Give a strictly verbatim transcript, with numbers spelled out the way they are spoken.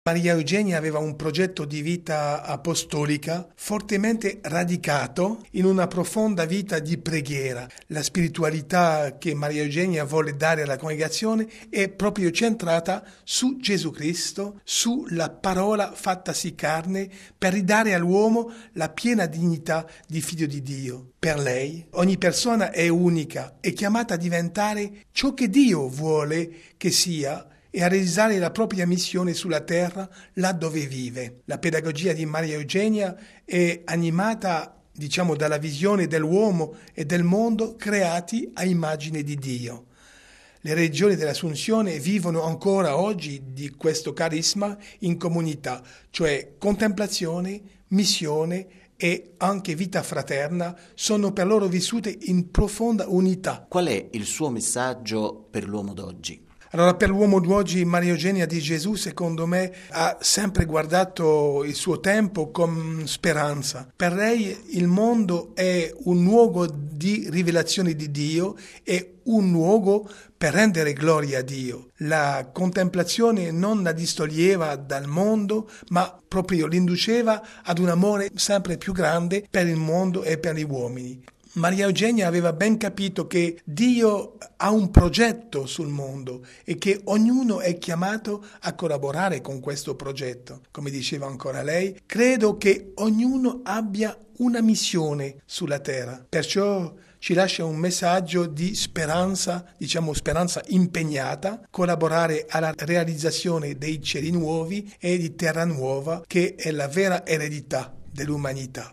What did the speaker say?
Maria Eugenia aveva un progetto di vita apostolica fortemente radicato in una profonda vita di preghiera. La spiritualità che Maria Eugenia vuole dare alla congregazione è proprio centrata su Gesù Cristo, sulla parola fattasi carne, per ridare all'uomo la piena dignità di figlio di Dio. Per lei ogni persona è unica, è chiamata a diventare ciò che Dio vuole che sia e a realizzare la propria missione sulla terra là dove vive. La pedagogia di Maria Eugenia è animata, diciamo, dalla visione dell'uomo e del mondo creati a immagine di Dio. Le religioni dell'Assunzione vivono ancora oggi di questo carisma in comunità, cioè contemplazione, missione e anche vita fraterna sono per loro vissute in profonda unità. Qual è il suo messaggio per l'uomo d'oggi? Allora, per l'uomo d'oggi Maria Eugenia di Gesù, secondo me, ha sempre guardato il suo tempo con speranza. Per lei il mondo è un luogo di rivelazione di Dio e un luogo per rendere gloria a Dio. La contemplazione non la distoglieva dal mondo, ma proprio l'induceva ad un amore sempre più grande per il mondo e per gli uomini. Maria Eugenia aveva ben capito che Dio ha un progetto sul mondo e che ognuno è chiamato a collaborare con questo progetto. Come diceva ancora lei, credo che ognuno abbia una missione sulla terra. Perciò ci lascia un messaggio di speranza, diciamo speranza impegnata, collaborare alla realizzazione dei cieli nuovi e di terra nuova, che è la vera eredità dell'umanità.